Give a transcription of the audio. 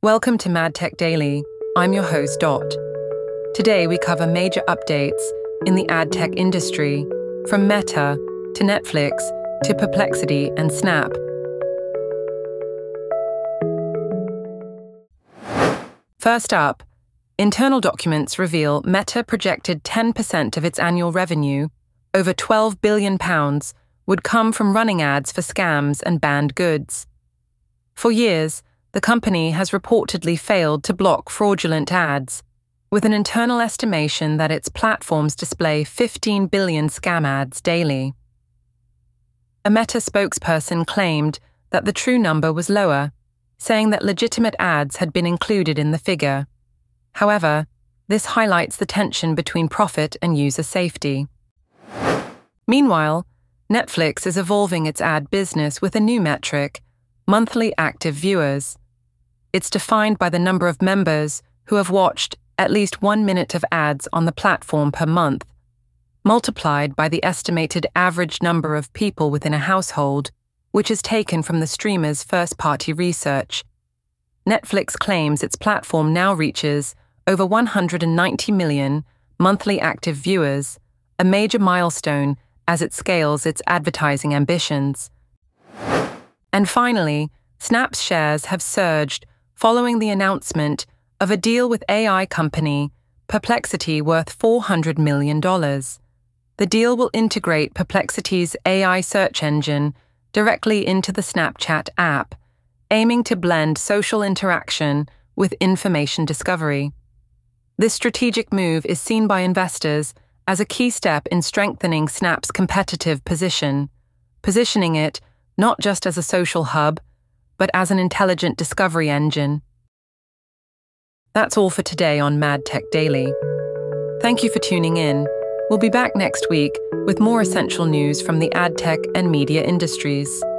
Welcome to MadTech Daily. I'm your host, Dot. Today we cover major updates in the ad tech industry, from Meta to Netflix to Perplexity and Snap. First up, internal documents reveal Meta projected 10% of its annual revenue, over £12 billion, would come from running ads for scams and banned goods. For years, the company has reportedly failed to block fraudulent ads, with an internal estimation that its platforms display 15 billion scam ads daily. A Meta spokesperson claimed that the true number was lower, saying that legitimate ads had been included in the figure. However, this highlights the tension between profit and user safety. Meanwhile, Netflix is evolving its ad business with a new metric: monthly active viewers. It's defined by the number of members who have watched at least 1 minute of ads on the platform per month, multiplied by the estimated average number of people within a household, which is taken from the streamer's first-party research. Netflix claims its platform now reaches over 190 million monthly active viewers, a major milestone as it scales its advertising ambitions. And finally, Snap's shares have surged following the announcement of a deal with AI company Perplexity worth $400 million. The deal will integrate Perplexity's AI search engine directly into the Snapchat app, aiming to blend social interaction with information discovery. This strategic move is seen by investors as a key step in strengthening Snap's competitive positioning it not just as a social hub, but as an intelligent discovery engine. That's all for today on MadTech Daily. Thank you for tuning in. We'll be back next week with more essential news from the ad tech and media industries.